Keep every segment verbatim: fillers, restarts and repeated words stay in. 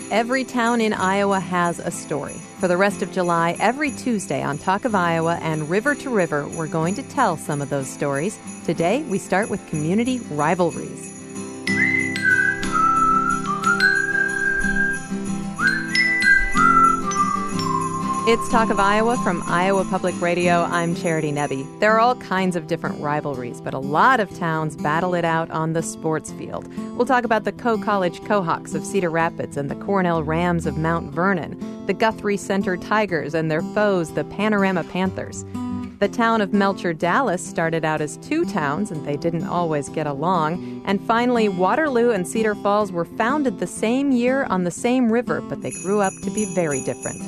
Every town in Iowa has a story. For the rest of July, every Tuesday on Talk of Iowa and River to River, we're going to tell some of those stories. Today, we start with community rivalries. It's Talk of Iowa from Iowa Public Radio. I'm Charity Nebbe. There are all kinds of different rivalries, but a lot of towns battle it out on the sports field. We'll talk about the Coe College Cohawks of Cedar Rapids and the Cornell Rams of Mount Vernon, the Guthrie Center Tigers and their foes, the Panorama Panthers. The town of Melcher, Dallas started out as two towns, and they didn't always get along. And finally, Waterloo and Cedar Falls were founded the same year on the same river, but they grew up to be very different.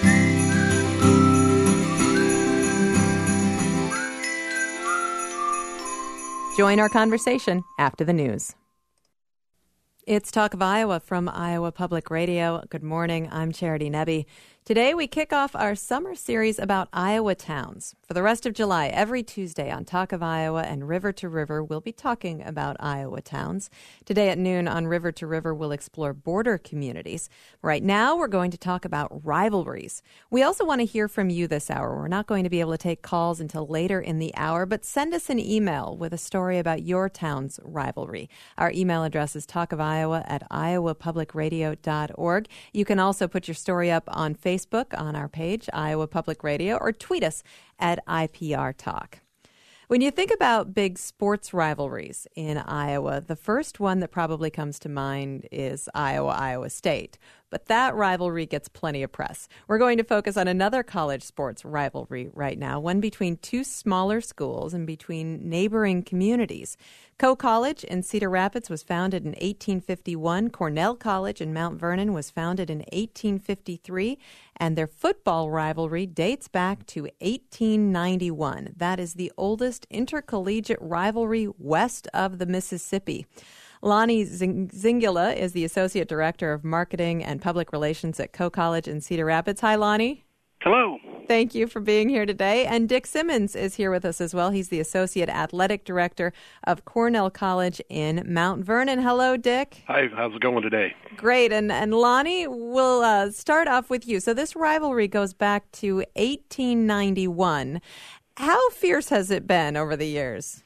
Join our conversation after the news. It's Talk of Iowa from Iowa Public Radio. Good morning. I'm Charity Nebbe. Today we kick off our summer series about Iowa towns. For the rest of July, every Tuesday on Talk of Iowa and River to River, we'll be talking about Iowa towns. Today at noon on River to River, we'll explore border communities. Right now, we're going to talk about rivalries. We also want to hear from you this hour. We're not going to be able to take calls until later in the hour, but send us an email with a story about your town's rivalry. Our email address is talkofiowa at iowa public radio dot org. You can also put your story up on Facebook. Facebook on our page, Iowa Public Radio, or tweet us at I P R Talk. When you think about big sports rivalries in Iowa, the first one that probably comes to mind is Iowa-Iowa State. But that rivalry gets plenty of press. We're going to focus on another college sports rivalry right now, one between two smaller schools and between neighboring communities. Coe College in Cedar Rapids was founded in eighteen fifty-one. Cornell College in Mount Vernon was founded in eighteen fifty-three. And their football rivalry dates back to eighteen ninety-one. That is the oldest intercollegiate rivalry west of the Mississippi. Lonnie Zingula is the Associate Director of Marketing and Public Relations at Coe College in Cedar Rapids. Hi, Lonnie. Hello. Thank you for being here today. And Dick Simmons is here with us as well. He's the Associate Athletic Director of Cornell College in Mount Vernon. Hello, Dick. Hi, how's it going today? Great. And, and Lonnie, we'll uh, start off with you. So this rivalry goes back to eighteen ninety-one. How fierce has it been over the years?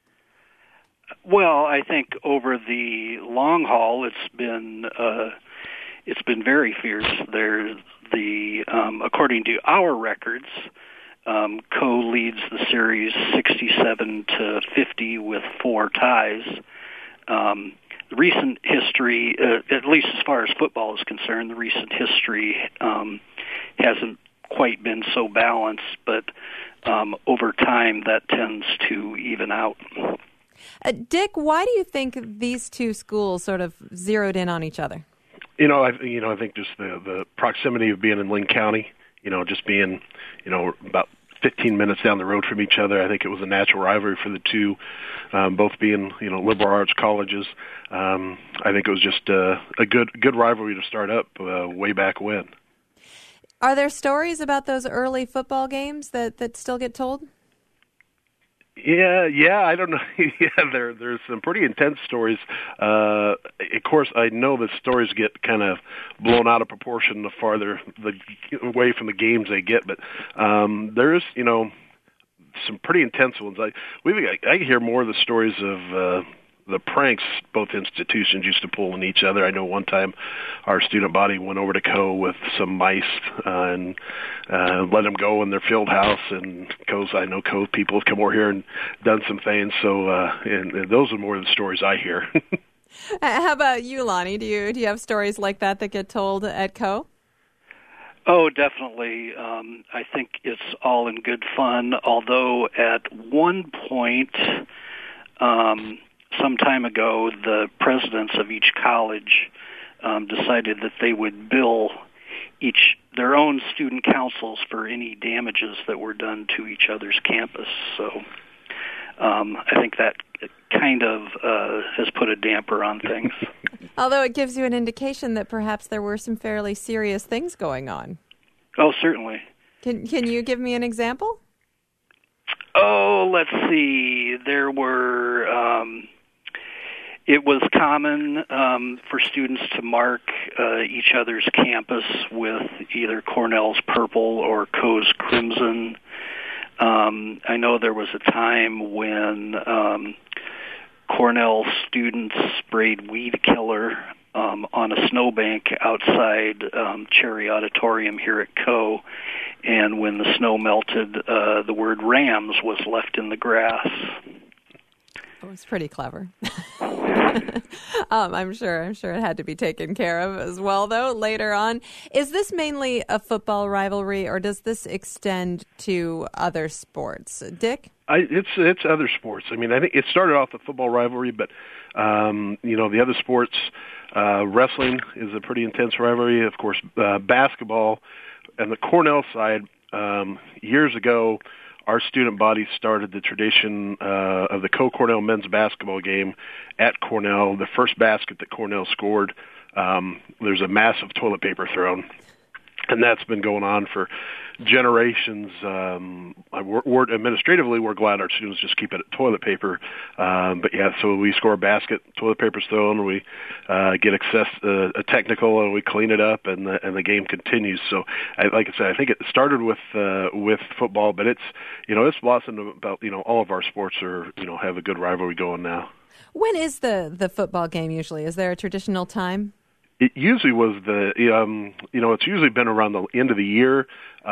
Well, I think over the long haul, it's been uh, it's been very fierce. There's the um, according to our records, um, Coe leads the series sixty-seven to fifty with four ties. Um, the recent history, uh, at least as far as football is concerned, the recent history um, hasn't quite been so balanced, but um, over time that tends to even out. Uh, Dick, why do you think these two schools sort of zeroed in on each other? You know, I you know I think just the the proximity of being in Linn County, you know, just being, you know, about fifteen minutes down the road from each other. I think it was a natural rivalry for the two, um, both being, you know, liberal arts colleges. Um, I think it was just uh, a good good rivalry to start up uh, way back when. Are there stories about those early football games that, that still get told? Yeah, yeah, I don't know. yeah, there, there's some pretty intense stories. Uh, of course, I know that stories get kind of blown out of proportion the farther the away from the games they get. But um, there's, you know, some pretty intense ones. I we I hear more of the stories of uh, the pranks both institutions used to pull on each other. I know one time our student body went over to Coe with some mice uh, and uh, let them go in their field house. And Coe's, I know Coe people have come over here and done some things. So uh, and, and those are more of the stories I hear. How about you, Lonnie? Do you do you have stories like that that get told at Coe? Oh, definitely. Um, I think it's all in good fun. Although at one point, um, some time ago, the presidents of each college um, decided that they would bill each their own student councils for any damages that were done to each other's campus. So um, I think that kind of uh, has put a damper on things. Although it gives you an indication that perhaps there were some fairly serious things going on. Oh, certainly. Can Can you give me an example? Oh, let's see. There were... Um, it was common um, for students to mark uh, each other's campus with either Cornell's purple or Coe's crimson. Um, I know there was a time when um, Cornell students sprayed weed killer um, on a snowbank outside um, Cherry Auditorium here at Coe, and when the snow melted, uh, the word Rams was left in the grass. It was pretty clever. um, I'm sure. I'm sure it had to be taken care of as well, though, later on. Is this mainly a football rivalry, or does this extend to other sports? Dick? I, it's it's other sports. I mean, I think it started off the football rivalry, but um, you know, the other sports, uh, wrestling is a pretty intense rivalry. Of course, uh, basketball, and the Cornell side. Um, years ago, our student body started the tradition uh, of the Coe-Cornell men's basketball game at Cornell. The first basket that Cornell scored, um, there's a massive toilet paper thrown. And that's been going on for generations. Um, we're, we're, administratively, we're glad our students just keep it at toilet paper. Um, but, yeah, so we score a basket, toilet paper's thrown, we uh, get access, uh, a technical, and we clean it up, and the, and the game continues. So, I, like I said, I think it started with uh, with football, but it's, you know, it's blossomed about, you know, all of our sports are, you know, have a good rivalry going now. When is the, the football game usually? Is there a traditional time? It usually was the, um, you know, it's usually been around the end of the year,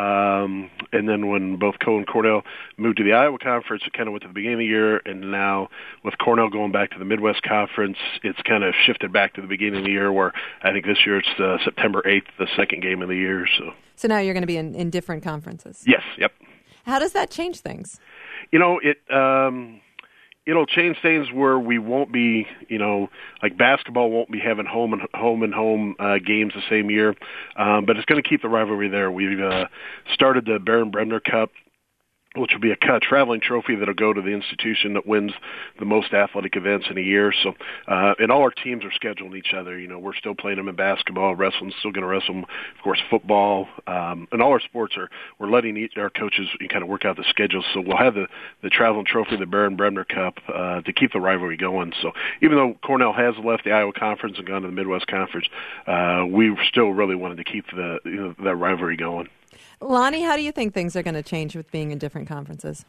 um, and then when both Coe and Cornell moved to the Iowa Conference, it kind of went to the beginning of the year, and now with Cornell going back to the Midwest Conference, it's kind of shifted back to the beginning of the year, where I think this year it's uh, September eighth, the second game of the year. So, so now you're going to be in, in different conferences? Yes, yep. How does that change things? You know, it... Um, It'll change things where we won't be, you know, like basketball won't be having home and home and home uh, games the same year, um, but it's going to keep the rivalry there. We've uh, started the Baron Bremner Cup, which will be a uh, traveling trophy that'll go to the institution that wins the most athletic events in a year. So, uh, and all our teams are scheduling each other. You know, we're still playing them in basketball, wrestling's still going to wrestle them, of course, football, um, and all our sports are, we're letting each, our coaches kind of work out the schedules. So we'll have the, the traveling trophy, the Baron Bremner Cup, uh, to keep the rivalry going. So even though Cornell has left the Iowa Conference and gone to the Midwest Conference, uh, we still really wanted to keep the, you know, that rivalry going. Lonnie, how do you think things are going to change with being in different conferences?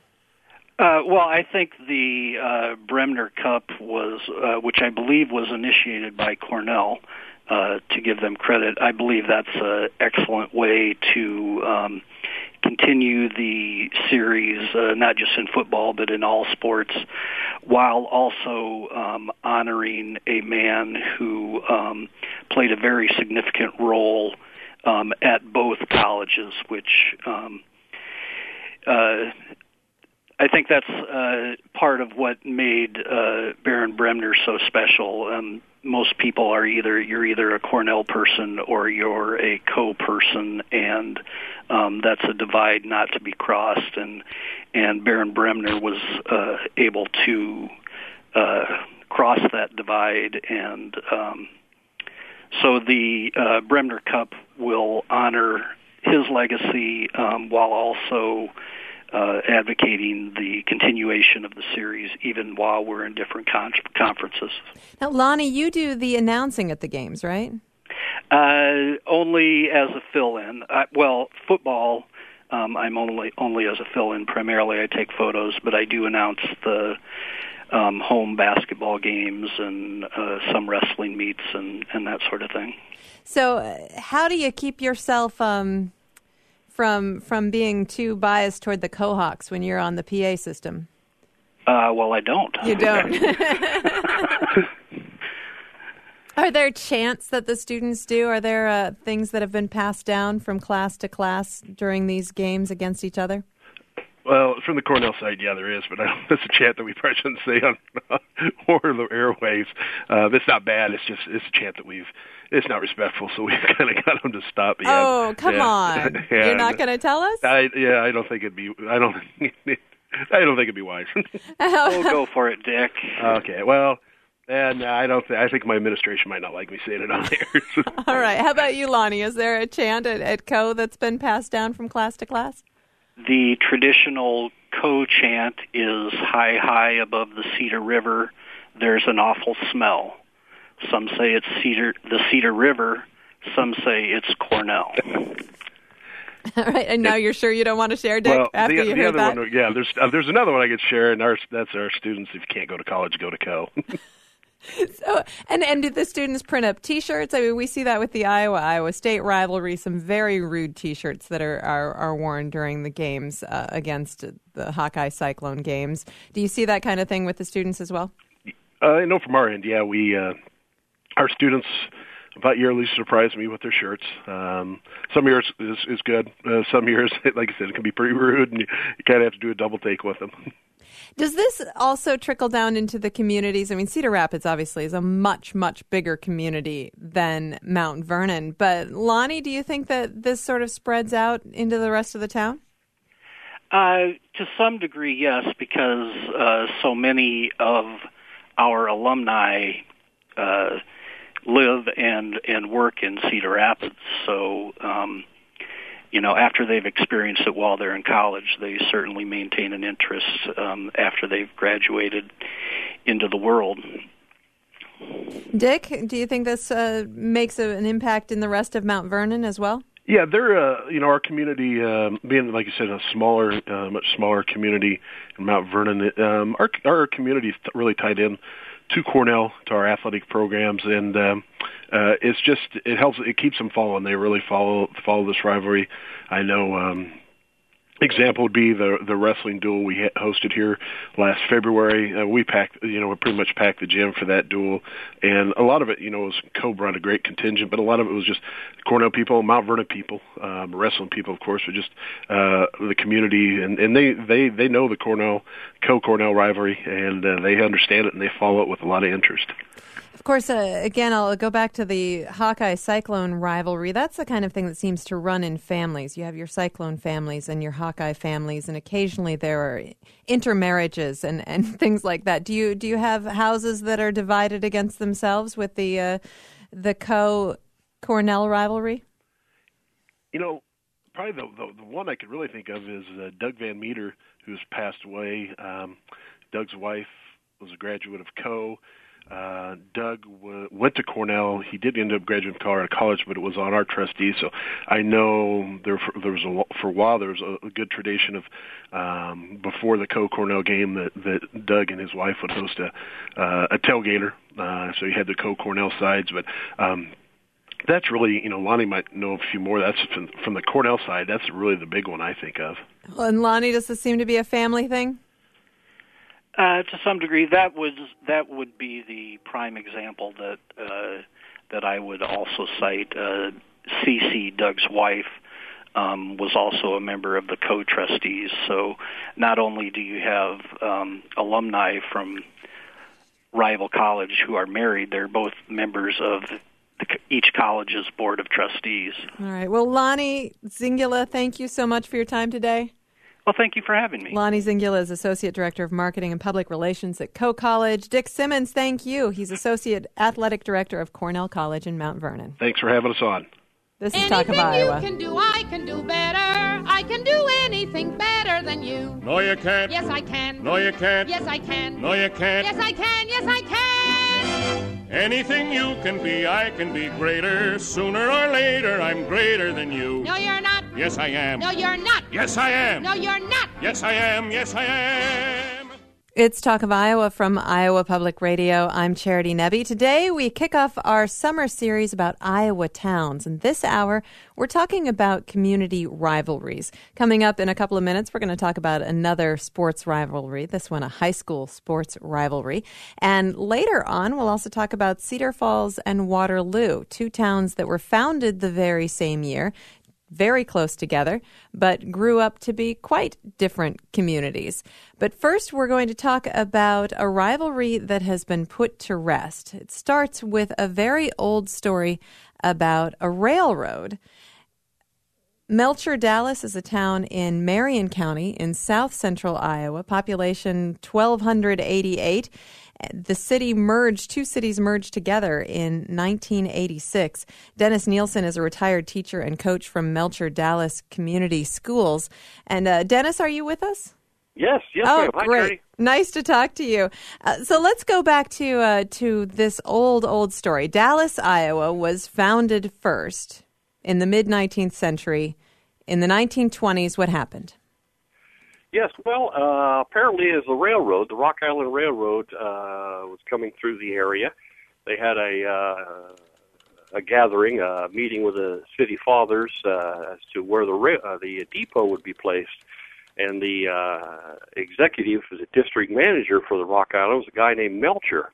Uh, well, I think the uh, Bremner Cup was, uh, which I believe was initiated by Cornell, uh, to give them credit. I believe that's an excellent way to um, continue the series, uh, not just in football, but in all sports, while also um, honoring a man who um, played a very significant role Um, at both colleges, which um, uh, I think that's uh, part of what made uh, Baron Bremner so special. Um, most people are either you're either a Cornell person or you're a Coe person, and um, that's a divide not to be crossed. And and Baron Bremner was uh, able to uh, cross that divide and. Um, So the uh, Bremner Cup will honor his legacy um, while also uh, advocating the continuation of the series, even while we're in different con- conferences. Now, Lonnie, you do the announcing at the games, right? Uh, only as a fill-in. Uh, well, football, um, I'm only only as a fill-in. Primarily, I take photos, but I do announce the Um, home basketball games and uh, some wrestling meets and, and that sort of thing. So, uh, how do you keep yourself um, from from being too biased toward the Cohawks when you're on the P A system? Uh, well, I don't. You don't. Are there chants that the students do? Are there uh, things that have been passed down from class to class during these games against each other? Well, from the Cornell side, yeah, there is, but I don't, that's a chant that we probably shouldn't say on or the airwaves. Uh, it's not bad. It's just it's a chant that we've. It's not respectful, so we've kind of got them to stop. Yeah, oh, come yeah, on! Yeah, You're not going to tell us? I, yeah, I don't think it'd be. I don't. I don't think it'd be wise. We'll go for it, Dick. Okay. Well, and I don't. Th- I think my administration might not like me saying it on there. All right. How about you, Lonnie? Is there a chant at, at Coe that's been passed down from class to class? The traditional Coe chant is "High, high above the Cedar River, there's an awful smell. Some say it's Cedar, the Cedar River. Some say it's Cornell. All right, and now you're sure you don't want to share, Dick, well, after the, you the heard other that? one, yeah, there's uh, there's another one I could share, and our, that's our students. If you can't go to college, go to Co. So, and, and did the students print up T-shirts? I mean, we see that with the Iowa-Iowa State rivalry, some very rude T-shirts that are, are, are worn during the games uh, against the Hawkeye Cyclone games. Do you see that kind of thing with the students as well? Uh, I know from our end, yeah, we uh, our students about yearly surprise me with their shirts. Um, some years is, is good. Uh, some years, like I said, it can be pretty rude, and you, you kind of have to do a double take with them. Does this also trickle down into the communities? I mean, Cedar Rapids obviously is a much, much bigger community than Mount Vernon. But Lonnie, do you think that this sort of spreads out into the rest of the town? Uh, to some degree, yes, because uh, so many of our alumni uh, live and, and work in Cedar Rapids. So, um, you know, after they've experienced it while they're in college, they certainly maintain an interest um, after they've graduated into the world. Dick, do you think this uh, makes a, an impact in the rest of Mount Vernon as well? Yeah, they're, uh, you know, our community, um, being, like you said, a smaller, uh, much smaller community in Mount Vernon, um, our, our community is really tied in to Cornell, to our athletic programs, and um, uh, it's just, it helps, it keeps them following. They really follow follow this rivalry. I know, um, example would be the the wrestling duel we hosted here last February. Uh, we packed, you know, we pretty much packed the gym for that duel, and a lot of it, you know, was Cobra on a great contingent, but a lot of it was just Cornell people, Mount Vernon people, um, wrestling people, of course, but just uh, the community, and, and they, they, they know the Cornell, Co-Cornell rivalry, and uh, they understand it, and they follow it with a lot of interest. Of course, uh, again, I'll go back to the Hawkeye Cyclone rivalry. That's the kind of thing that seems to run in families. You have your Cyclone families and your Hawkeye families, and occasionally there are intermarriages and, and things like that. Do you do you have houses that are divided against themselves with the uh, the Co-Cornell rivalry? You know, probably the, the the one I could really think of is uh, Doug Van Meter, who's passed away. Um, Doug's wife was a graduate of Co. Uh, Doug w- went to Cornell. He did end up graduating from Colorado College, but it was on our trustees. So I know there for, there was a, for a while there was a, a good tradition of um, before the Co-Cornell game that, that Doug and his wife would host a uh, a tailgater. Uh, so you had the Co-Cornell sides, but um, that's really, you know, Lonnie might know a few more. That's from, from the Cornell side. That's really the big one I think of. Well, and Lonnie, does this seem to be a family thing? Uh, to some degree, that would that would be the prime example that uh, that I would also cite. Uh, Cece, Doug's wife, um, was also a member of the co-trustees. So not only do you have um, alumni from rival college who are married, they're both members of the, each college's board of trustees. All right. Well, Lonnie Zingula, thank you so much for your time today. Well, thank you for having me. Lonnie Zingula is Associate Director of Marketing and Public Relations at Co College. Dick Simmons, thank you. He's Associate Athletic Director of Cornell College in Mount Vernon. Thanks for having us on. This is Anything Talk of Iowa. you can do, I can do better. I can do anything better than you. No, you can't. Yes, I can. No, you can't. Yes, I can. No, you can't. Yes, I can. Yes, I can. Anything you can be, I can be greater. Sooner or later, I'm greater than you. No, you're not. Yes, I am. No, you're not. Yes, I am. No, you're not. Yes, I am. Yes, I am. It's Talk of Iowa from Iowa Public Radio. I'm Charity Nebbe. Today we kick off our summer series about Iowa towns. And this hour, we're talking about community rivalries. Coming up in a couple of minutes, we're going to talk about another sports rivalry, this one a high school sports rivalry. And later on, we'll also talk about Cedar Falls and Waterloo, two towns that were founded the very same year, very close together, but grew up to be quite different communities. But first, we're going to talk about a rivalry that has been put to rest. It starts with a very old story about a railroad. Melcher Dallas is a town in Marion County in south central Iowa, population twelve eighty-eight. The city merged, two cities merged together in nineteen eighty-six. Dennis Nielsen is a retired teacher and coach from Melcher Dallas Community Schools. And uh, Dennis, are you with us? Yes, yes, oh, ma'am. Hi, great. Charity. Nice to talk to you. Uh, so let's go back to uh, to this old, old story. Dallas, Iowa was founded first in the mid-nineteenth century. In the nineteen twenties, what happened? Yes, well, uh, apparently as the railroad, the Rock Island Railroad, uh, was coming through the area, they had a uh, a gathering, a meeting with the city fathers uh, as to where the ra- uh, the depot would be placed. And the uh, executive, the district manager for the Rock Island, was a guy named Melcher.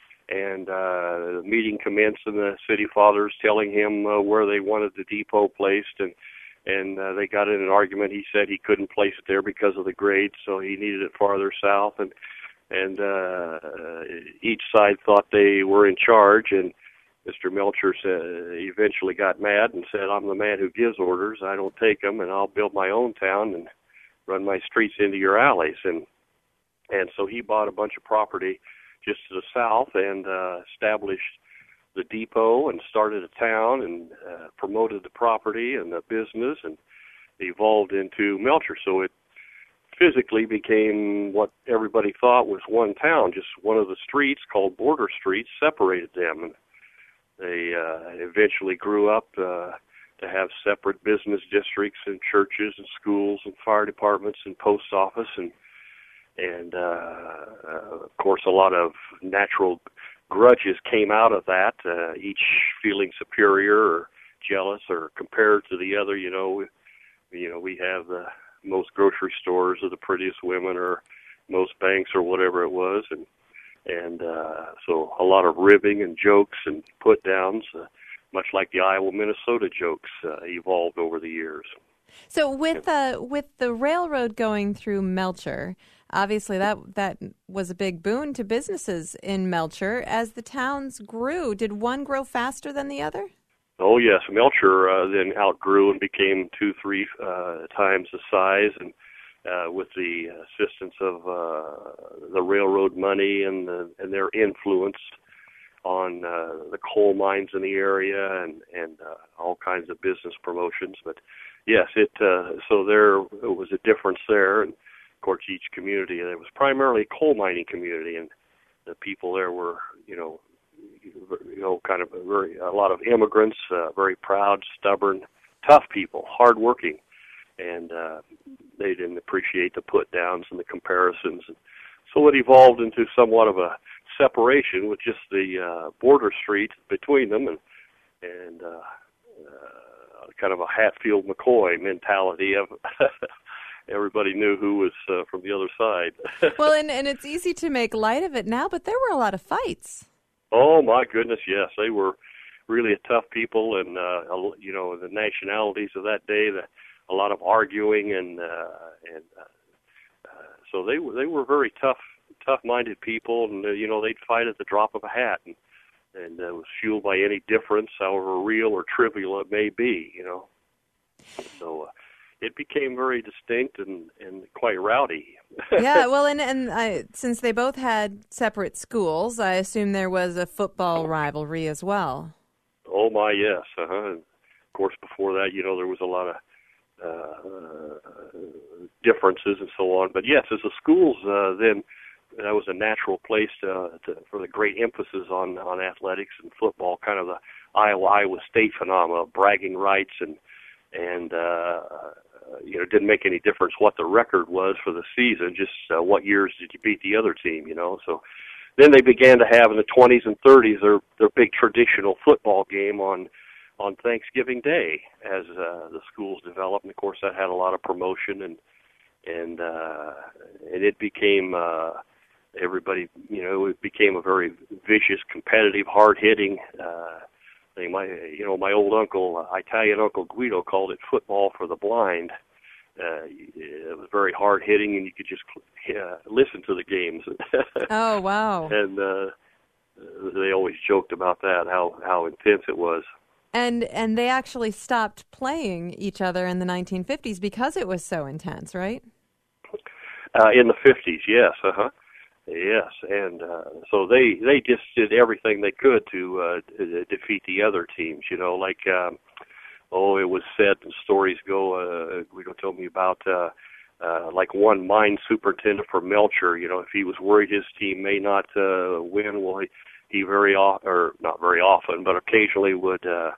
And uh, the meeting commenced, and the city fathers telling him uh, where they wanted the depot placed, and and uh, they got in an argument. He said he couldn't place it there because of the grade, so he needed it farther south. And and uh, each side thought they were in charge, and Mister Melcher said, eventually got mad and said, "I'm the man who gives orders. I don't take them, and I'll build my own town and run my streets into your alleys." And and so he bought a bunch of property just to the south and uh, established the depot and started a town and uh, promoted the property and the business and evolved into Melcher. So it physically became what everybody thought was one town. Just one of the streets called Border Street separated them. And they uh, eventually grew up uh, to have separate business districts and churches and schools and fire departments and post office and and uh, uh, of course a lot of natural grudges came out of that, uh, each feeling superior or jealous or compared to the other. You know, you know we have the most grocery stores or the prettiest women or most banks or whatever it was, and and uh, so a lot of ribbing and jokes and put downs. Uh, much like the Iowa-Minnesota jokes uh, evolved over the years. So with uh, with the railroad going through Melcher, obviously that that was a big boon to businesses in Melcher. As the towns grew, did one grow faster than the other? Oh, yes. Melcher uh, then outgrew and became two, three uh, times the size, and uh, with the assistance of uh, the railroad money and, the, and their influence on uh, the coal mines in the area and, and uh, all kinds of business promotions. But yes, it uh, so there it was a difference there. And of course, each community, it was primarily a coal mining community, and the people there were, you know, you know, kind of a very a lot of immigrants, uh, very proud, stubborn, tough people, hardworking, and uh, they didn't appreciate the put downs and the comparisons. And so it evolved into somewhat of a separation with just the uh, border street between them, and and uh, uh, kind of a Hatfield-McCoy mentality of everybody knew who was uh, from the other side. Well, and, and it's easy to make light of it now, but there were a lot of fights. Oh, my goodness, yes. They were really a tough people, and, uh, you know, the nationalities of that day, the, a lot of arguing, and uh, and uh, uh, so they were, they were very tough, tough-minded people, and, uh, you know, they'd fight at the drop of a hat, and, and uh, it was fueled by any difference, however real or trivial it may be, you know. So uh, it became very distinct and, and quite rowdy. Yeah, well, and, and I, since they both had separate schools, I assume there was a football rivalry as well. Oh, my, yes. Uh-huh. And of course, before that, you know, there was a lot of uh, differences and so on. But, yes, as the schools, uh, then that was a natural place to, to, for the great emphasis on, on athletics and football, kind of the Iowa, Iowa State phenomena, bragging rights and, and uh, you know, it didn't make any difference what the record was for the season, just uh, what years did you beat the other team, you know. So then they began to have in the twenties and thirties their, their big traditional football game on on Thanksgiving Day as uh, the schools developed. And, of course, that had a lot of promotion, and and, uh, and it became uh, everybody, you know, it became a very vicious, competitive, hard-hitting uh thing. My, you know, my old uncle, uh, Italian Uncle Guido, called it football for the blind. Uh, it was very hard hitting, and you could just uh, listen to the games. Oh, wow! And uh, they always joked about that, how how intense it was. And and they actually stopped playing each other in the nineteen fifties because it was so intense, right? Uh, in the fifties, yes. Uh huh. Yes, and uh, so they they just did everything they could to uh, d- defeat the other teams. You know, like um, oh, it was said, and stories go. Uh, Guido told me about uh, uh, like one mine superintendent for Melcher. You know, if he was worried his team may not uh, win, well, he, he very often, or not very often, but occasionally would uh,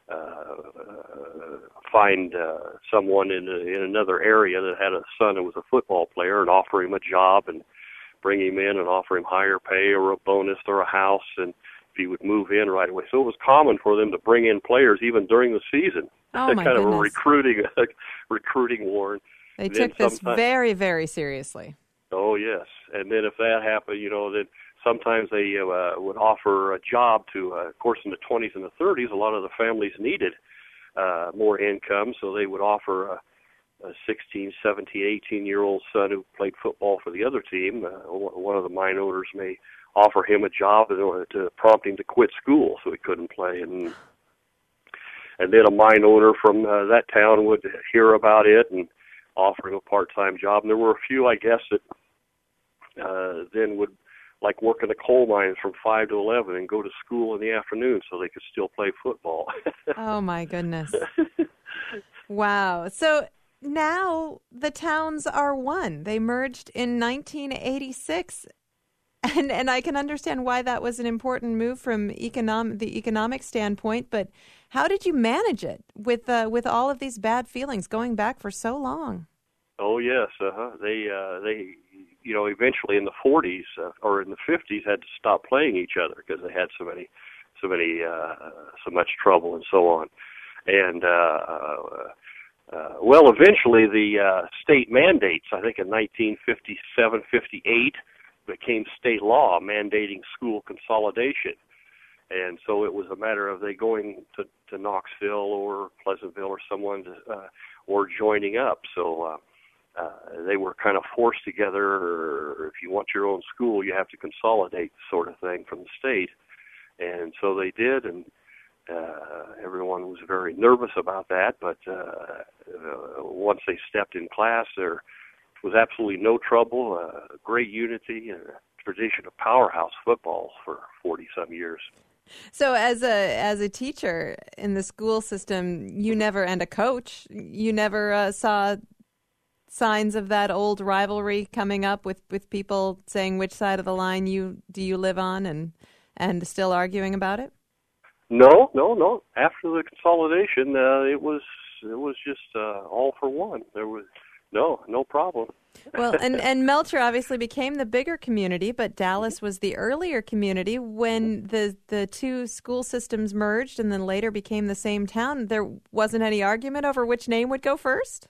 uh, find uh, someone in a, in another area that had a son who was a football player and offer him a job and bring him in and offer him higher pay or a bonus or a house, and if he would move in right away. So it was common for them to bring in players even during the season. Oh, my kind goodness. of a recruiting recruiting war. They took this very, very seriously. Oh, yes. And then if that happened, you know, then sometimes they uh, would offer a job to, uh, of course, in the twenties and the thirties, a lot of the families needed uh, more income, so they would offer a a sixteen, seventeen, eighteen-year-old son who played football for the other team. Uh, one of the mine owners may offer him a job in order to prompt him to quit school so he couldn't play. And and then a mine owner from uh, that town would hear about it and offer him a part-time job. And there were a few, I guess, that uh, then would like work in the coal mines from five to eleven and go to school in the afternoon so they could still play football. Oh, my goodness. Wow. So now the towns are one. They merged in nineteen eighty-six, and and I can understand why that was an important move from economic the economic standpoint. But how did you manage it with uh, with all of these bad feelings going back for so long? Oh yes, uh-huh. They uh, they you know eventually in the forties uh, or in the fifties had to stop playing each other because they had so many so many uh, so much trouble and so on, and. Uh, Uh, well, eventually the uh, state mandates, I think in nineteen fifty-seven, fifty-eight, became state law mandating school consolidation. And so it was a matter of they going to, to Knoxville or Pleasantville or someone, to, uh, or joining up. So uh, uh, they were kind of forced together, or if you want your own school, you have to consolidate sort of thing from the state. And so they did, and Uh, everyone was very nervous about that, but uh, uh, once they stepped in class, there was absolutely no trouble, uh, great unity, and a tradition of powerhouse football for forty-some years. So as a as a teacher in the school system, you never, and a coach, you never uh, saw signs of that old rivalry coming up with, with people saying which side of the line you do you live on and, and still arguing about it? No, no, no. After the consolidation, uh, it was it was just uh, all for one. There was no no problem. Well, and, and Melcher obviously became the bigger community, but Dallas was the earlier community when the the two school systems merged and then later became the same town. There wasn't any argument over which name would go first?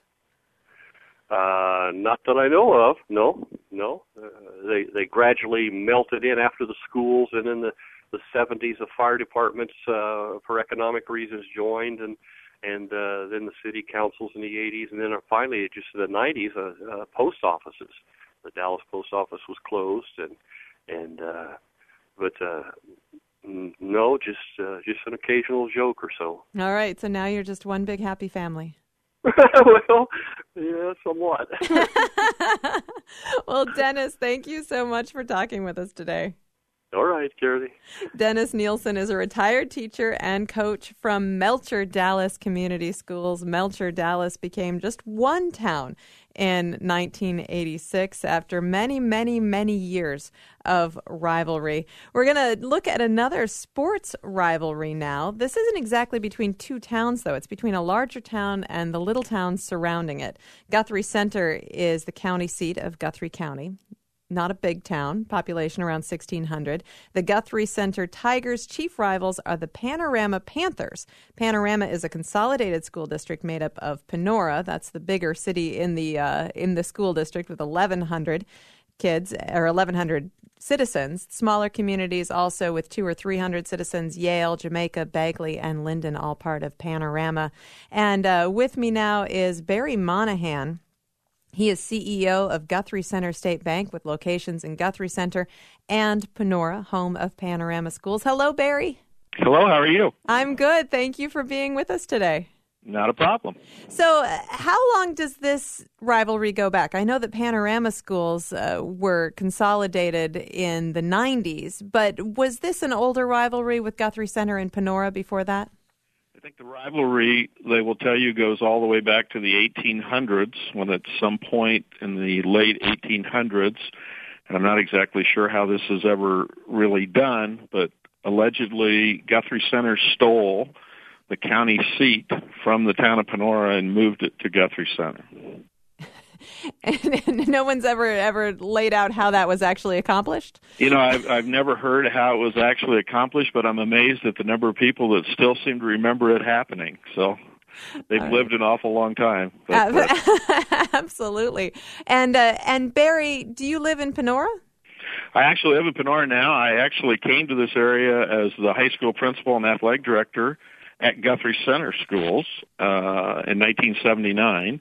Uh, not that I know of. No, no. Uh, they they gradually melted in after the schools, and in the the seventies, the fire departments, uh, for economic reasons, joined, and and uh, then the city councils in the eighties, and then finally, just in the nineties, uh, uh, post offices. The Dallas post office was closed, and and uh, but uh, no, just uh, just an occasional joke or so. All right, so now you're just one big happy family. Well, yeah, somewhat. Well, Dennis, thank you so much for talking with us today. All right, Charity. Dennis Nielsen is a retired teacher and coach from Melcher Dallas Community Schools. Melcher Dallas became just one town in nineteen eighty-six after many, many, many years of rivalry. We're going to look at another sports rivalry now. This isn't exactly between two towns, though. It's between a larger town and the little towns surrounding it. Guthrie Center is the county seat of Guthrie County. Not a big town, population around sixteen hundred. The Guthrie Center Tigers' chief rivals are the Panorama Panthers. Panorama is a consolidated school district made up of Panora. That's the bigger city in the uh, in the school district with eleven hundred kids, or eleven hundred citizens. Smaller communities also with two or three hundred citizens, Yale, Jamaica, Bagley, and Linden, all part of Panorama. And uh, with me now is Barry Monahan. He is C E O of Guthrie Center State Bank with locations in Guthrie Center and Panora, home of Panorama Schools. Hello, Barry. Hello, how are you? I'm good. Thank you for being with us today. Not a problem. So uh, how long does this rivalry go back? I know that Panorama Schools uh, were consolidated in the nineties, but was this an older rivalry with Guthrie Center and Panora before that? think the rivalry, they will tell you, goes all the way back to the eighteen hundreds, when at some point in the late eighteen hundreds, and I'm not exactly sure how this is ever really done, but allegedly Guthrie Center stole the county seat from the town of Panora and moved it to Guthrie Center. And, and no one's ever ever laid out how that was actually accomplished? You know, I've, I've never heard how it was actually accomplished, but I'm amazed at the number of people that still seem to remember it happening. So they've right. lived an awful long time. But, uh, absolutely. And uh, and Barry, do you live in Panora? I actually live in Panora now. I actually came to this area as the high school principal and athletic director at Guthrie Center Schools uh, in nineteen seventy-nine.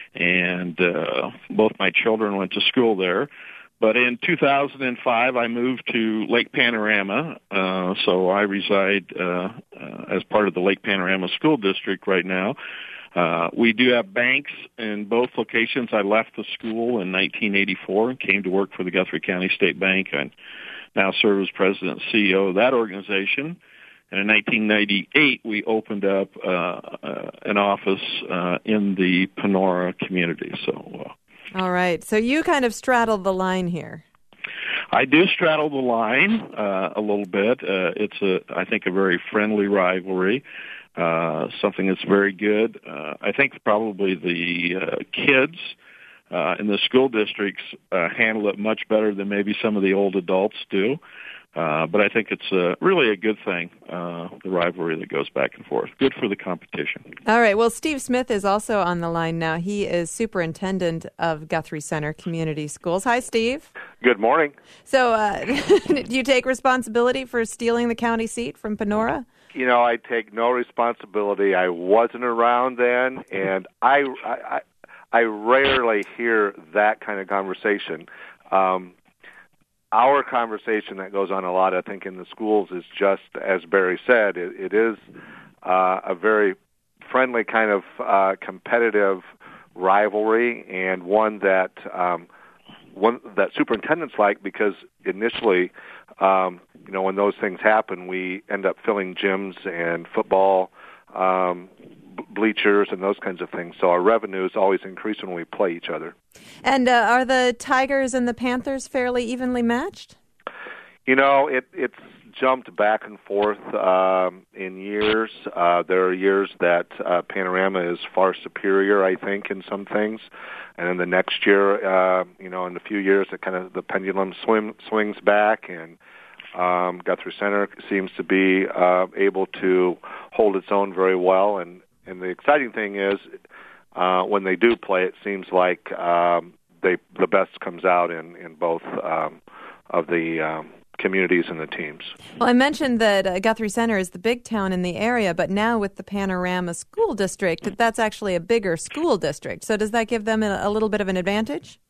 And uh, both my children went to school there. But in two thousand five, I moved to Lake Panorama, uh, so I reside uh, uh, as part of the Lake Panorama School District right now. Uh, we do have banks in both locations. I left the school in nineteen eighty-four and came to work for the Guthrie County State Bank. I now serve as president and C E O of that organization. And in nineteen ninety-eight, we opened up uh, uh, an office uh, in the Panora community. So, uh, all right. So you kind of straddle the line here. I do straddle the line uh, a little bit. Uh, it's a, I think, a very friendly rivalry. Uh, something that's very good. Uh, I think probably the uh, kids uh, in the school districts uh, handle it much better than maybe some of the old adults do. Uh, but I think it's uh, really a good thing, uh, the rivalry that goes back and forth. Good for the competition. All right. Well, Steve Smith is also on the line now. He is superintendent of Guthrie Center Community Schools. Hi, Steve. Good morning. So uh, do you take responsibility for stealing the county seat from Panora? You know, I take no responsibility. I wasn't around then, and I, I, I rarely hear that kind of conversation. Um Our conversation that goes on a lot, I think, in the schools is just, as Barry said, it, it is uh, a very friendly kind of uh, competitive rivalry, and one that um, one that superintendents like, because initially, um, you know, when those things happen, we end up filling gyms and football um, bleachers and those kinds of things. So our revenues always increase when we play each other. And uh, are the Tigers and the Panthers fairly evenly matched? You know, it, it's jumped back and forth um, in years. Uh, there are years that uh, Panorama is far superior, I think, in some things. And then the next year, uh, you know, in a few years, it kind of the pendulum swim, swings back, and um, Guthrie Center seems to be uh, able to hold its own very well. And, and the exciting thing is, uh, when they do play, it seems like um, they the best comes out in, in both um, of the um, communities and the teams. Well, I mentioned that uh, Guthrie Center is the big town in the area, but now with the Panorama School District, that's actually a bigger school district. So does that give them a, a little bit of an advantage?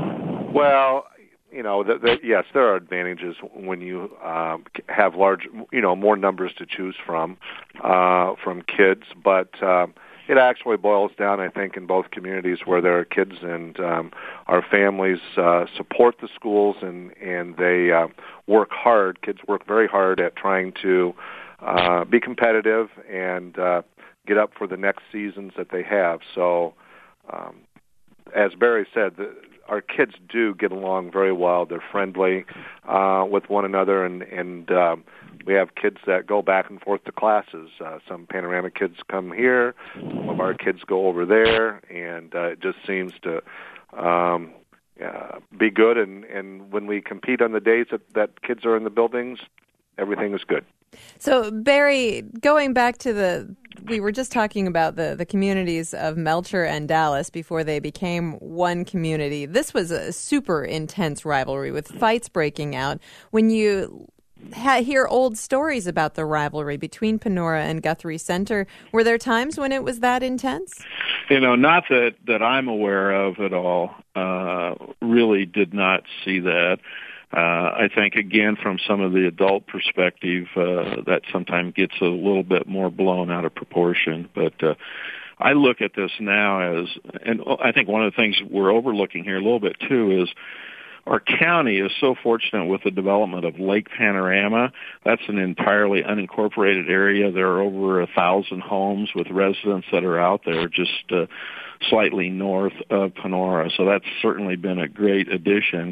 Well, you know, the, the, yes, there are advantages when you um, have large, you know, more numbers to choose from uh, from kids, but um, it actually boils down, I think, in both communities where there are kids and um, our families uh, support the schools and, and they uh, work hard. Kids work very hard at trying to uh, be competitive and uh, get up for the next seasons that they have. So, um, as Barry said, the, our kids do get along very well. They're friendly uh, with one another, and, and um, we have kids that go back and forth to classes. Uh, some Panorama kids come here, some of our kids go over there, and uh, it just seems to um, uh, be good. And, and when we compete on the days that, that kids are in the buildings, everything is good. So, Barry, going back to the, we were just talking about the, the communities of Melcher and Dallas before they became one community. This was a super intense rivalry with fights breaking out. When you ha- hear old stories about the rivalry between Panora and Guthrie Center, were there times when it was that intense? You know, not that, that I'm aware of at all. Uh, really did not see that. Uh, I think, again, from some of the adult perspective, uh, that sometimes gets a little bit more blown out of proportion. But uh, I look at this now as, and I think one of the things we're overlooking here a little bit, too, is our county is so fortunate with the development of Lake Panorama. That's an entirely unincorporated area. There are over a thousand homes with residents that are out there just uh, slightly north of Panora. So that's certainly been a great addition.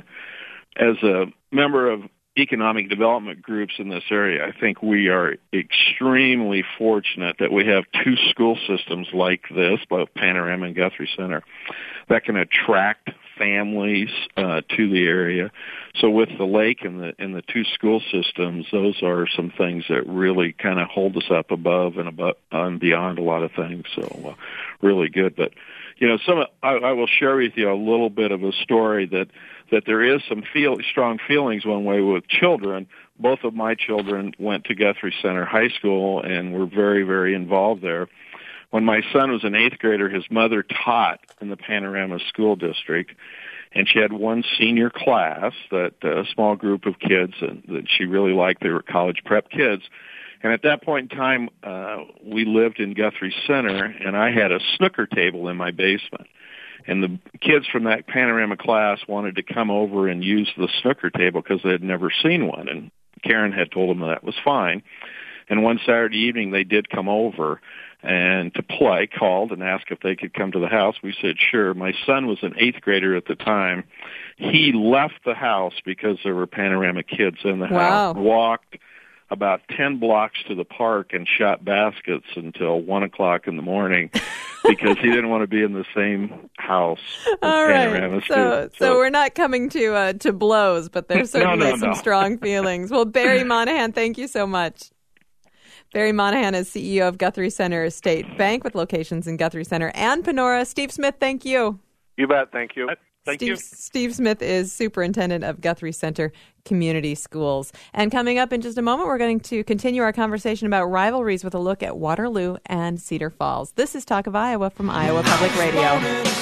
As a member of economic development groups in this area, I think we are extremely fortunate that we have two school systems like this, both Panorama and Guthrie Center, that can attract families uh, to the area. So with the lake and the and the two school systems, those are some things that really kind of hold us up above and above and beyond a lot of things. So uh, really good. But you know, some I, I will share with you a little bit of a story that that there is some feel, strong feelings one way with children. Both of my children went to Guthrie Center High School and were very, very involved there. When my son was an eighth grader, his mother taught in the Panorama School District, and she had one senior class, that uh, small group of kids and, that she really liked. They were college prep kids. And at that point in time, uh, we lived in Guthrie Center, and I had a snooker table in my basement. And the kids from that Panorama class wanted to come over and use the snooker table because they had never seen one. And Karen had told them that was fine. And one Saturday evening, they did come over and to play, called and asked if they could come to the house. We said, sure. My son was an eighth grader at the time. He left the house because there were Panorama kids in the Wow. house, walked about ten blocks to the park and shot baskets until one o'clock in the morning because he didn't want to be in the same house as All Panorama right. So, students. so we're not coming to uh, to blows, but there's certainly no, no, some no. strong feelings. Well, Barry Monahan, thank you so much. Barry Monahan is C E O of Guthrie Center Estate Bank with locations in Guthrie Center and Panora. Steve Smith, thank you. You bet. Thank you. Thank Steve, you. Steve Smith is superintendent of Guthrie Center Community Schools. And coming up in just a moment, we're going to continue our conversation about rivalries with a look at Waterloo and Cedar Falls. This is Talk of Iowa from Iowa Public Radio.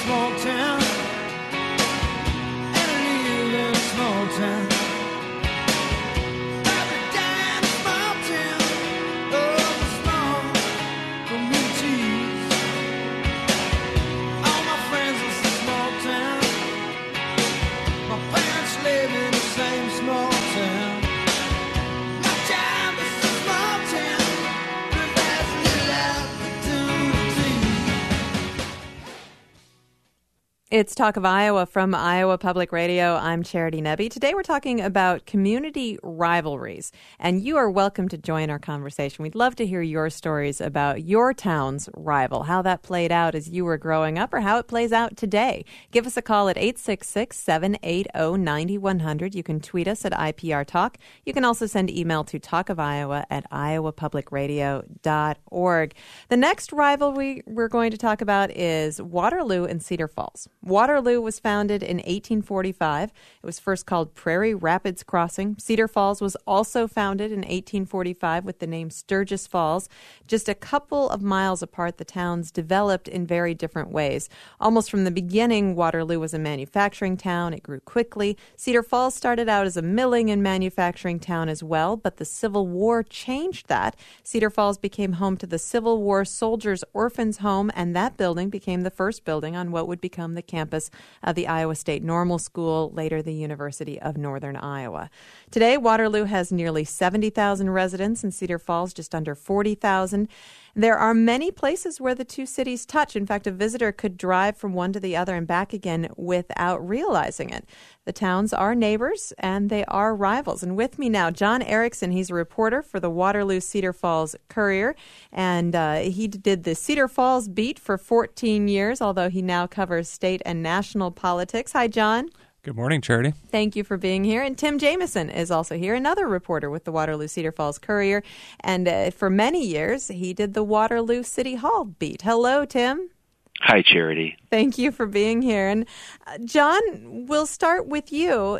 It's Talk of Iowa from Iowa Public Radio. I'm Charity Nebbe. Today we're talking about community rivalries, and you are welcome to join our conversation. We'd love to hear your stories about your town's rival, how that played out as you were growing up or how it plays out today. Give us a call at eight six six, seven eight zero, nine one zero zero. You can tweet us at I P R Talk. You can also send email to talkofiowa at iowa public radio dot org. The next rivalry we're going to talk about is Waterloo and Cedar Falls. Waterloo was founded in eighteen forty-five. It was first called Prairie Rapids Crossing. Cedar Falls was also founded in eighteen forty-five with the name Sturgis Falls. Just a couple of miles apart, the towns developed in very different ways. Almost from the beginning, Waterloo was a manufacturing town. It grew quickly. Cedar Falls started out as a milling and manufacturing town as well, but the Civil War changed that. Cedar Falls became home to the Civil War Soldiers' Orphans Home, and that building became the first building on what would become the campus of the Iowa State Normal School, later the University of Northern Iowa. Today, Waterloo has nearly seventy thousand residents and Cedar Falls just under forty thousand. There are many places where the two cities touch. In fact, a visitor could drive from one to the other and back again without realizing it. The towns are neighbors and they are rivals. And with me now, John Erickson. He's a reporter for the Waterloo Cedar Falls Courier, and uh, he did the Cedar Falls beat for fourteen years, although he now covers state and national politics. Hi, John. Good morning, Charity. Thank you for being here. And Tim Jameson is also here, another reporter with the Waterloo Cedar Falls Courier. And uh, for many years, he did the Waterloo City Hall beat. Hello, Tim. Hi, Charity. Thank you for being here. And uh, John, we'll start with you.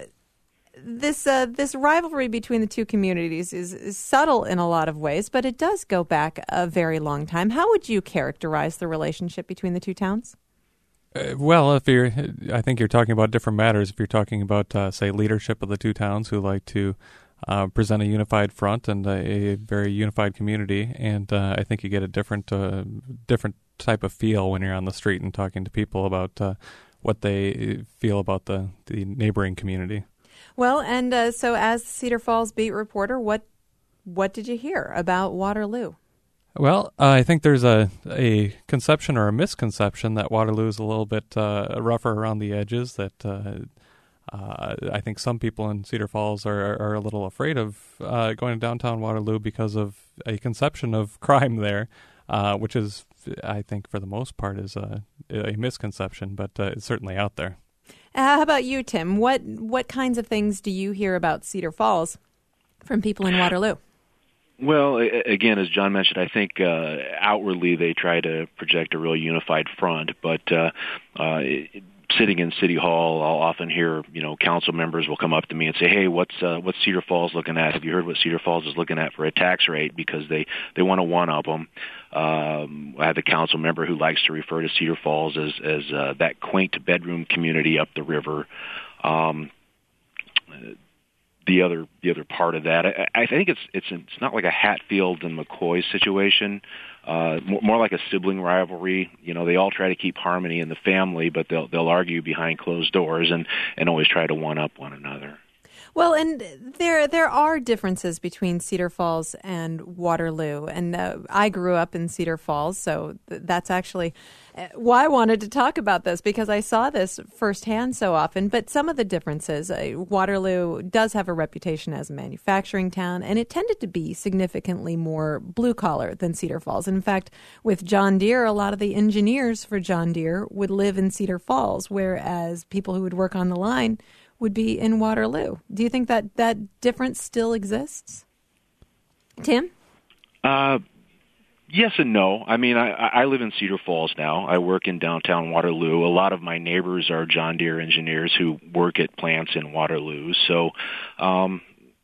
This uh, this rivalry between the two communities is, is subtle in a lot of ways, but it does go back a very long time. How would you characterize the relationship between the two towns? Uh, well, if you're, I think you're talking about different matters. If you're talking about, uh, say, leadership of the two towns who like to uh, present a unified front and a, a very unified community, and uh, I think you get a different, uh, different type of feel when you're on the street and talking to people about uh, what they feel about the, the neighboring community. Well, and uh, so as Cedar Falls beat reporter, what what did you hear about Waterloo? Well, uh, I think there's a a conception or a misconception that Waterloo is a little bit uh, rougher around the edges, that uh, uh, I think some people in Cedar Falls are, are a little afraid of uh, going to downtown Waterloo because of a conception of crime there, uh, which is, I think, for the most part, is a, a misconception, but uh, it's certainly out there. How about you, Tim? What what kinds of things do you hear about Cedar Falls from people in Waterloo? Well, again, as John mentioned, I think uh, outwardly they try to project a real unified front, but uh, uh, it, sitting in City Hall, I'll often hear, you know, council members will come up to me and say, "Hey, what's uh, what's Cedar Falls looking at? Have you heard what Cedar Falls is looking at for a tax rate?" Because they they want to one-up them. Um, I have a council member who likes to refer to Cedar Falls as as uh, that quaint bedroom community up the river. Um, the other the other part of that, I, I think it's it's it's not like a Hatfield and McCoy situation. Uh, more, more like a sibling rivalry. You know, they all try to keep harmony in the family, but they'll they'll argue behind closed doors and, and always try to one up one another. Well, and there there are differences between Cedar Falls and Waterloo, and uh, I grew up in Cedar Falls, so th- that's actually why I wanted to talk about this, because I saw this firsthand so often. But some of the differences, uh, Waterloo does have a reputation as a manufacturing town, and it tended to be significantly more blue-collar than Cedar Falls. In fact, with John Deere, a lot of the engineers for John Deere would live in Cedar Falls, whereas people who would work on the line would be in Waterloo. Do you think that that difference still exists? Tim? Uh, yes and no. I mean, I, I live in Cedar Falls now. I work in downtown Waterloo. A lot of my neighbors are John Deere engineers who work at plants in Waterloo. So um,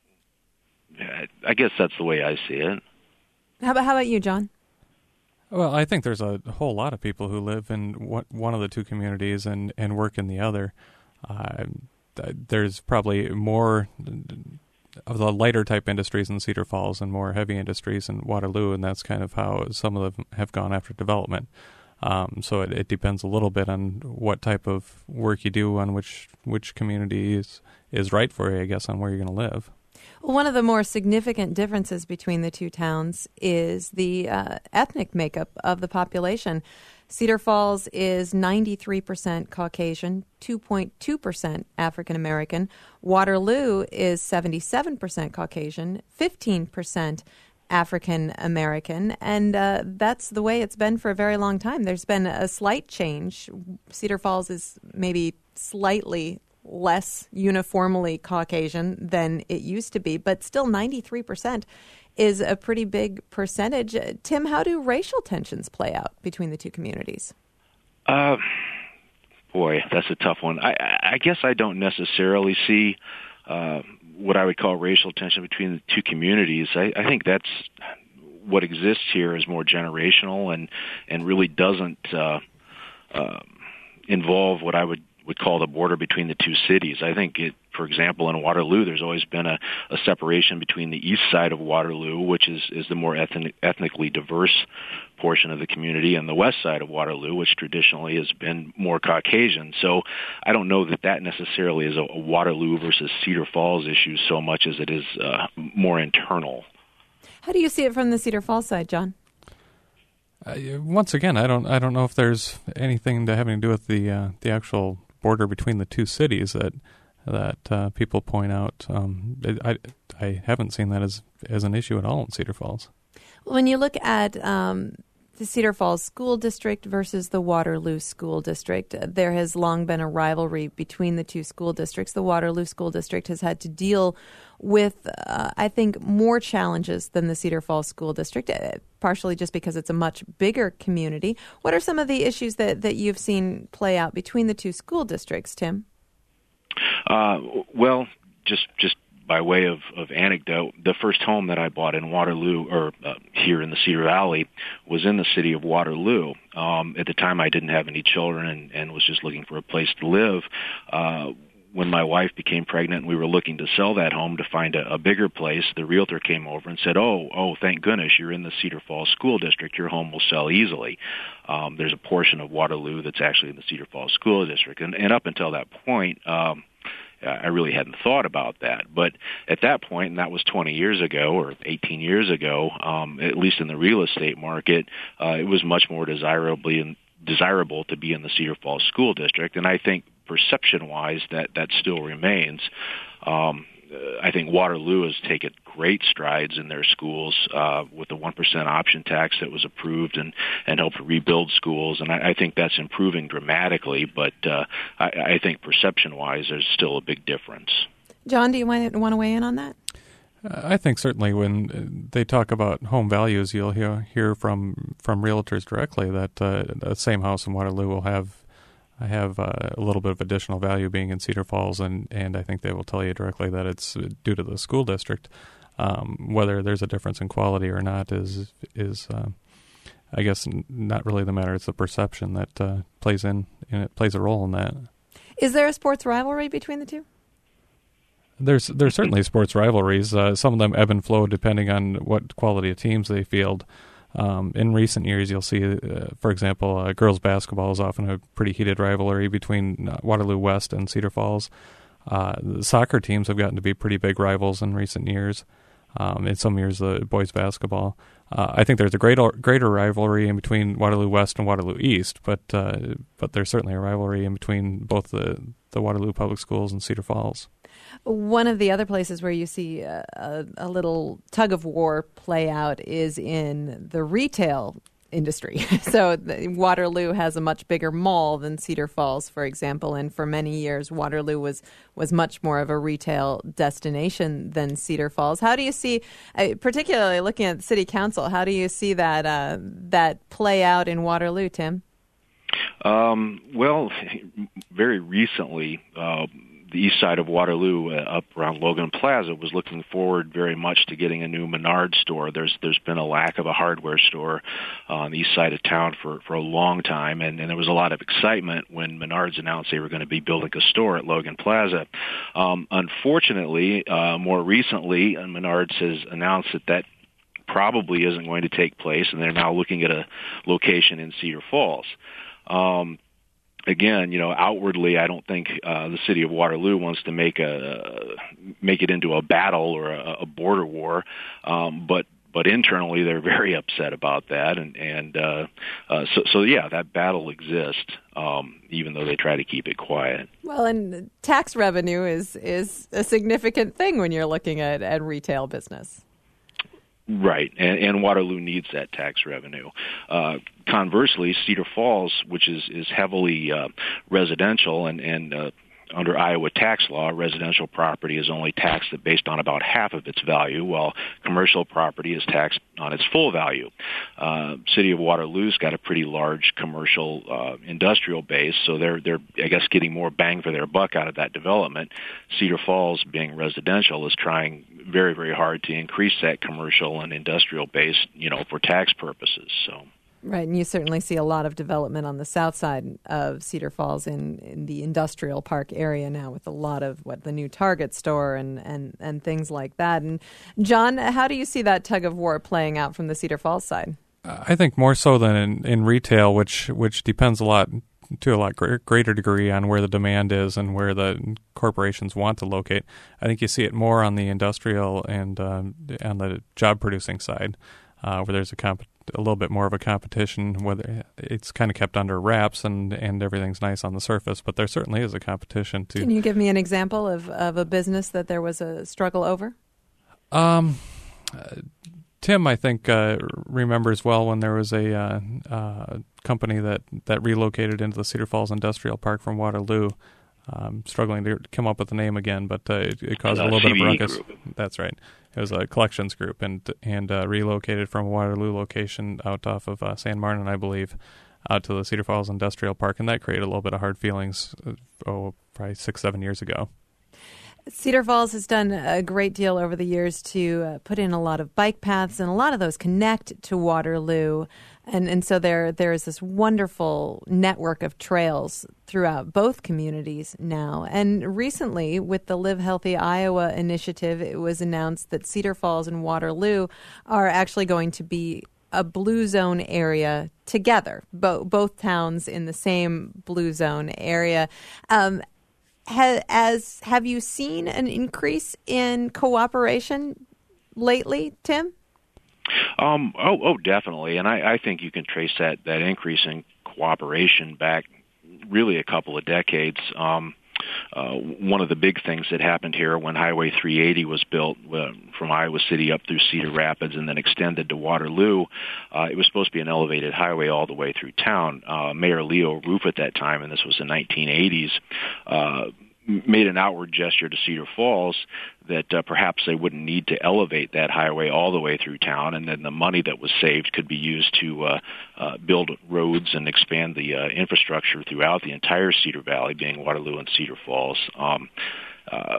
I guess that's the way I see it. How about, how about you, John? Well, I think there's a whole lot of people who live in one of the two communities and, and work in the other. Uh, There's probably more of the lighter type industries in Cedar Falls and more heavy industries in Waterloo, and that's kind of how some of them have gone after development. Um, so it, it depends a little bit on what type of work you do, on which which community is, is right for you, I guess, on where you're going to live. Well, one of the more significant differences between the two towns is the uh, ethnic makeup of the population. Cedar Falls is ninety-three percent Caucasian, two point two percent African American. Waterloo is seventy-seven percent Caucasian, fifteen percent African American, and uh, that's the way it's been for a very long time. There's been a slight change. Cedar Falls is maybe slightly less uniformly Caucasian than it used to be, but still ninety-three percent is a pretty big percentage. Tim, how do racial tensions play out between the two communities? Uh, boy, that's a tough one. I, I guess I don't necessarily see uh, what I would call racial tension between the two communities. I, I think that's what exists here is more generational and, and really doesn't uh, uh, involve what I would would call the border between the two cities. I think, it, for example, in Waterloo, there's always been a, a separation between the east side of Waterloo, which is, is the more ethnic, ethnically diverse portion of the community, and the west side of Waterloo, which traditionally has been more Caucasian. So I don't know that that necessarily is a, a Waterloo versus Cedar Falls issue so much as it is uh, more internal. How do you see it from the Cedar Falls side, John? Uh, once again, I don't I don't know if there's anything to having to do with the uh, the actual border between the two cities that that uh, people point out. Um, I I haven't seen that as as an issue at all in Cedar Falls. When you look at um, the Cedar Falls School District versus the Waterloo School District, there has long been a rivalry between the two school districts. The Waterloo School District has had to deal with, uh, I think, more challenges than the Cedar Falls School District, uh, partially just because it's a much bigger community. What are some of the issues that, that you've seen play out between the two school districts, Tim? Uh, well, just just by way of, of anecdote, the first home that I bought in Waterloo, or uh, here in the Cedar Valley, was in the city of Waterloo. Um, at the time, I didn't have any children and, and was just looking for a place to live. Uh, when my wife became pregnant and we were looking to sell that home to find a, a bigger place, the realtor came over and said, oh, oh, thank goodness you're in the Cedar Falls School District. Your home will sell easily. Um, there's a portion of Waterloo that's actually in the Cedar Falls School District. And, and up until that point, um, I really hadn't thought about that. But at that point, and that was twenty years ago or eighteen years ago, um, at least in the real estate market, uh, it was much more desirably in, desirable to be in the Cedar Falls School District. And I think perception-wise, that, that still remains. Um, I think Waterloo has taken great strides in their schools uh, with the one percent option tax that was approved and, and helped rebuild schools. And I, I think that's improving dramatically, but uh, I, I think perception-wise, there's still a big difference. John, do you want to, want to weigh in on that? I think certainly when they talk about home values, you'll hear, hear from, from realtors directly that uh, the same house in Waterloo will have I have uh, a little bit of additional value being in Cedar Falls, and, and I think they will tell you directly that it's due to the school district. Um, whether there's a difference in quality or not is, is uh, I guess, n- not really the matter. It's the perception that uh, plays in, and it plays a role in that. Is there a sports rivalry between the two? There's there's certainly sports rivalries. Uh, some of them ebb and flow depending on what quality of teams they field. Um, in recent years, you'll see, uh, for example, uh, girls basketball is often a pretty heated rivalry between uh, Waterloo West and Cedar Falls. Uh, the soccer teams have gotten to be pretty big rivals in recent years. Um, in some years, the boys basketball. Uh, I think there's a greater greater rivalry in between Waterloo West and Waterloo East, but uh, but there's certainly a rivalry in between both the, the Waterloo Public Schools and Cedar Falls. One of the other places where you see a, a, a little tug of war play out is in the retail industry. So the, Waterloo has a much bigger mall than Cedar Falls, for example, and for many years Waterloo was, was much more of a retail destination than Cedar Falls. How do you see, uh, particularly looking at the city council, how do you see that uh, that play out in Waterloo, Tim? Um, well, very recently, uh, the east side of Waterloo, uh, up around Logan Plaza, was looking forward very much to getting a new Menards store. There's there's been a lack of a hardware store uh, on the east side of town for, for a long time, and, and there was a lot of excitement when Menards announced they were going to be building a store at Logan Plaza. Um, unfortunately, uh, more recently, uh, Menards has announced that that probably isn't going to take place, and they're now looking at a location in Cedar Falls. Um, Again, you know, outwardly, I don't think uh, the city of Waterloo wants to make a make it into a battle or a, a border war, um, but but internally they're very upset about that, and and uh, uh, so so yeah, that battle exists, um, even though they try to keep it quiet. Well, and tax revenue is is a significant thing when you're looking at, at retail business. Right, and, and Waterloo needs that tax revenue. Uh, conversely, Cedar Falls, which is, is heavily uh, residential, and, and uh, under Iowa tax law, residential property is only taxed based on about half of its value, while commercial property is taxed on its full value. Uh, City of Waterloo's got a pretty large commercial uh, industrial base, so they're, they're, I guess, getting more bang for their buck out of that development. Cedar Falls, being residential, is trying very, very hard to increase that commercial and industrial base, you know, for tax purposes. So. Right, and you certainly see a lot of development on the south side of Cedar Falls in, in the industrial park area now, with a lot of what the new Target store and, and, and things like that. And John, how do you see that tug of war playing out from the Cedar Falls side? I think more so than in, in retail, which which depends a lot to a lot greater degree on where the demand is and where the corporations want to locate. I think you see it more on the industrial and um, on the job producing side, uh, where there's a comp- a little bit more of a competition, whether it's kind of kept under wraps and, and everything's nice on the surface, but there certainly is a competition too. Can you give me an example of, of a business that there was a struggle over? Um, uh, Tim, I think, uh, remembers well when there was a uh, uh, company that, that relocated into the Cedar Falls Industrial Park from Waterloo. Um, struggling to come up with the name again, but uh, it, it caused uh, a little C B E bit of ruckus. Group. That's right. It was a collections group, and and uh, relocated from a Waterloo location out off of uh, San Martin, I believe, out to the Cedar Falls Industrial Park, and that created a little bit of hard feelings. Uh, oh, probably six, seven years ago. Cedar Falls has done a great deal over the years to uh, put in a lot of bike paths, and a lot of those connect to Waterloo. And and so there there is this wonderful network of trails throughout both communities now. And recently, with the Live Healthy Iowa initiative, it was announced that Cedar Falls and Waterloo are actually going to be a blue zone area together, Bo- both towns in the same blue zone area. Um, ha, as have you seen an increase in cooperation lately, Tim? Um, oh, oh, definitely. And I, I think you can trace that, that increase in cooperation back really a couple of decades. Um, uh, one of the big things that happened here when Highway three eighty was built uh, from Iowa City up through Cedar Rapids and then extended to Waterloo, uh, it was supposed to be an elevated highway all the way through town. Uh, Mayor Leo Roof at that time, and this was the nineteen eighties, uh, made an outward gesture to Cedar Falls that uh, perhaps they wouldn't need to elevate that highway all the way through town, and then the money that was saved could be used to uh, uh, build roads and expand the uh, infrastructure throughout the entire Cedar Valley, being Waterloo and Cedar Falls. Um, uh,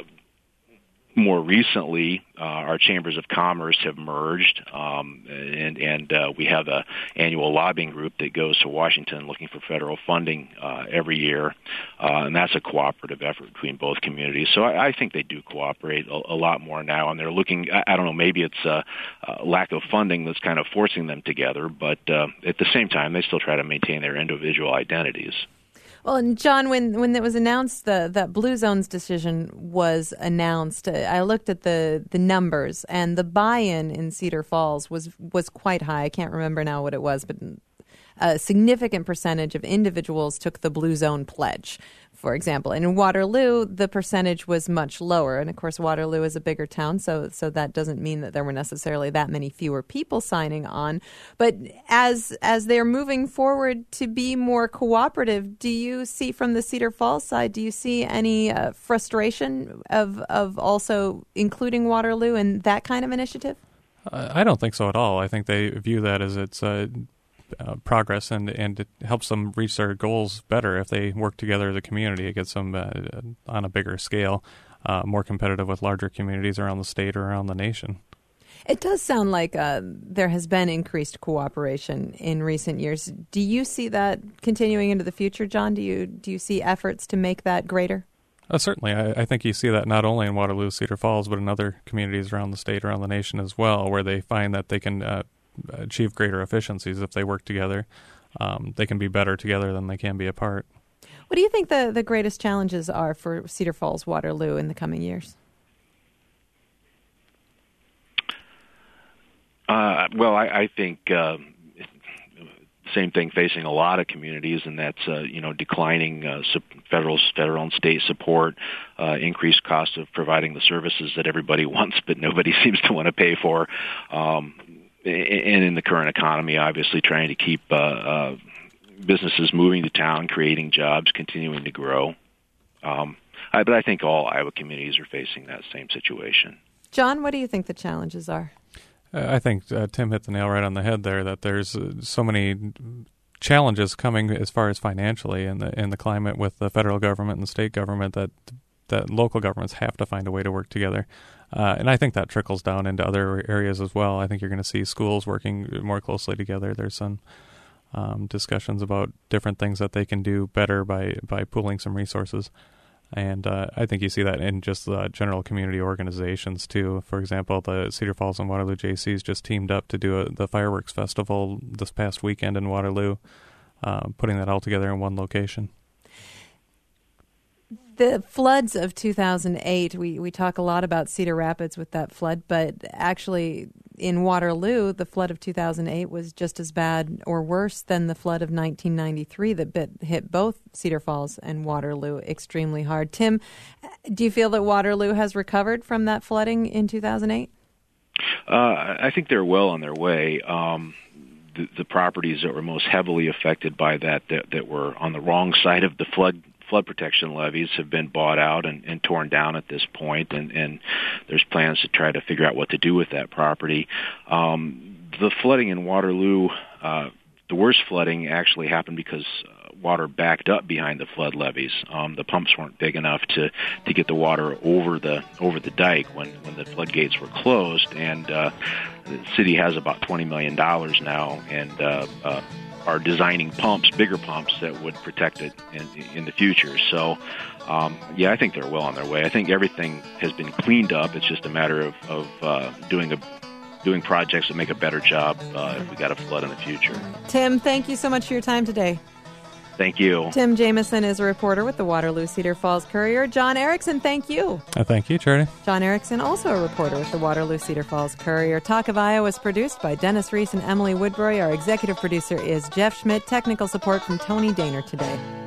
More recently, uh, our chambers of commerce have merged, um, and, and uh, we have an annual lobbying group that goes to Washington looking for federal funding uh, every year, uh, and that's a cooperative effort between both communities. So I, I think they do cooperate a, a lot more now, and they're looking, I, I don't know, maybe it's a, a lack of funding that's kind of forcing them together, but uh, at the same time, they still try to maintain their individual identities. Well, and John, when, when it was announced, the, that Blue Zone's decision was announced, I looked at the, the numbers, and the buy-in in Cedar Falls was, was quite high. I can't remember now what it was, but a significant percentage of individuals took the Blue Zone pledge, for example. And in Waterloo, the percentage was much lower. And, of course, Waterloo is a bigger town, so so that doesn't mean that there were necessarily that many fewer people signing on. But as as they're moving forward to be more cooperative, do you see from the Cedar Falls side, do you see any uh, frustration of, of also including Waterloo in that kind of initiative? Uh, I don't think so at all. I think they view that as it's uh, uh, progress, and, and it helps them reach their goals better if they work together as a community. It gets them uh, on a bigger scale, uh, more competitive with larger communities around the state or around the nation. It does sound like uh, there has been increased cooperation in recent years. Do you see that continuing into the future, John? Do you do you see efforts to make that greater? Uh, certainly. I, I think you see that not only in Waterloo, Cedar Falls, but in other communities around the state, around the nation as well, where they find that they can uh, achieve greater efficiencies if they work together. Um, they can be better together than they can be apart. What do you think the, the greatest challenges are for Cedar Falls, Waterloo in the coming years? Uh, well, I, I think uh, same thing facing a lot of communities, and that's uh, you know declining uh, federal, federal and state support, uh, increased cost of providing the services that everybody wants but nobody seems to want to pay for, um, and in the current economy, obviously trying to keep uh, uh, businesses moving to town, creating jobs, continuing to grow. Um, I, but I think all Iowa communities are facing that same situation. John, what do you think the challenges are? I think uh, Tim hit the nail right on the head there, that there's uh, so many challenges coming as far as financially in the in the climate with the federal government and the state government that that local governments have to find a way to work together. Uh, and I think that trickles down into other areas as well. I think you're going to see schools working more closely together. There's some um, discussions about different things that they can do better by, by pooling some resources. And uh, I think you see that in just the general community organizations, too. For example, the Cedar Falls and Waterloo J Cs just teamed up to do a, the fireworks festival this past weekend in Waterloo, uh, putting that all together in one location. The floods of two thousand eight, we, we talk a lot about Cedar Rapids with that flood, but actually in Waterloo, the flood of two thousand eight was just as bad or worse than the flood of nineteen ninety-three that bit, hit both Cedar Falls and Waterloo extremely hard. Tim, do you feel that Waterloo has recovered from that flooding in two thousand eight? Uh, I think they're well on their way. Um, the, the properties that were most heavily affected by that, that, that were on the wrong side of the flood flood protection levees have been bought out and, and torn down at this point, and, and there's plans to try to figure out what to do with that property. Um, the flooding in Waterloo, uh, the worst flooding actually happened because uh, water backed up behind the flood levees. Um, the pumps weren't big enough to, to get the water over the over the dike when, when the floodgates were closed, and uh, the city has about twenty million dollars now, and uh, uh, are designing pumps, bigger pumps, that would protect it in, in the future. So, um, yeah, I think they're well on their way. I think everything has been cleaned up. It's just a matter of, of uh, doing a doing projects that make a better job uh, if we got a flood in the future. Tim, thank you so much for your time today. Thank you. Tim Jameson is a reporter with the Waterloo Cedar Falls Courier. John Erickson, thank you. Uh, thank you, Charity. John Erickson, also a reporter with the Waterloo Cedar Falls Courier. Talk of Iowa is produced by Dennis Reese and Emily Woodbury. Our executive producer is Jeff Schmidt. Technical support from Tony Daner today.